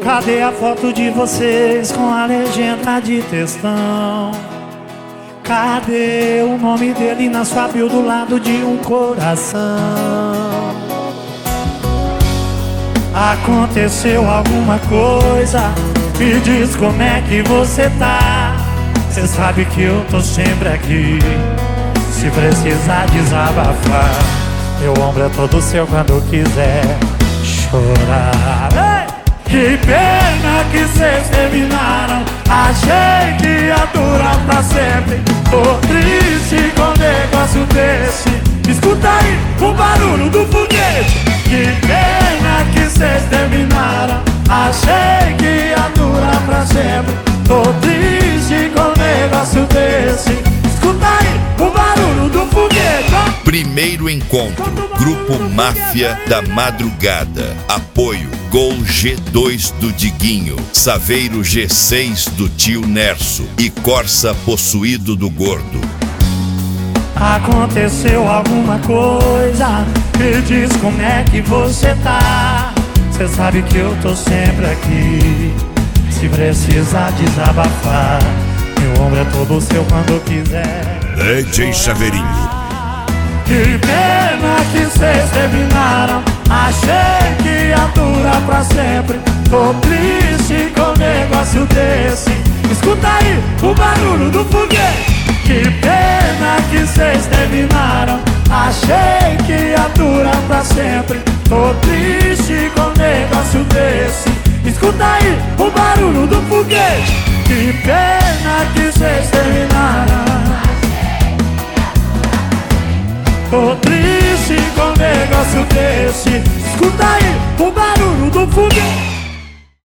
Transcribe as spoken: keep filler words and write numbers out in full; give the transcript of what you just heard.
Cadê a foto de vocês com a legenda de textão? Cadê o nome dele na sua bio do lado de um coração? Aconteceu alguma coisa? Me diz como é que você tá. Cê sabe que eu tô sempre aqui, se precisar desabafar. Meu ombro é todo seu quando quiser chorar. Ei! Que pena que cês terminaram. Achei que ia durar pra sempre. Tô triste com um negócio desse. Escuta aí o barulho do foguete. Que pena que cês terminaram. Achei que ia durar pra sempre. Tô triste com um negócio desse. Escuta aí o barulho do foguete. Primeiro encontro, Grupo Máfia da Madrugada. Apoio Gol G dois do Diguinho, Saveiro G seis do Tio Nerso e Corsa Possuído do Gordo. Aconteceu alguma coisa? Me diz como é que você tá. Cê sabe que eu tô sempre aqui, se precisar desabafar. Meu ombro é todo seu quando quiser. D J Saveirinho. Que pena que cês terminaram. Achei que ia durar pra sempre. Tô triste com um negócio desse. Escuta aí o barulho do foguete. Que pena que cês terminaram. Achei que ia durar pra sempre. Tô triste com um negócio desse. Escuta aí o barulho do foguete. Que pena que cês terminaram. Tô triste com um negócio desse.